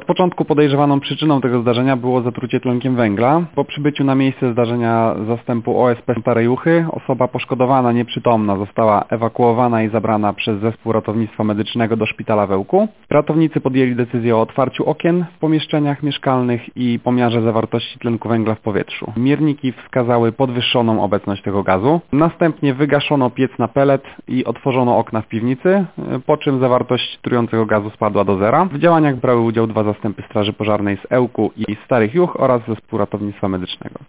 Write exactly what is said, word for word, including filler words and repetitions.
początku podejrzewaną przyczyną tego zdarzenia było zatrucie tlenkiem węgla. Po przybyciu na miejsce zdarzenia zastępu O S P Stare Juchy osoba poszkodowana, nieprzytomna, została ewakuowana i zabrana przez zespół ratownictwa medycznego do szpitala w Ełku. Ratownicy podjęli decyzję o otwarciu okien w pomieszczeniach mieszkalnych i pomiarze zawartości tlenku węgla w powietrzu. Mierniki wskazały podwyższoną obecność tego gazu. Następnie wygaszono piec na pelet i otworzono okna w piwnicy, po czym zawartość trującego gazu spadła do zera. W działaniach brały udział dwa zastępy straży pożarnej z Ełku i Starych Juch oraz zespół ratownictwa medycznego.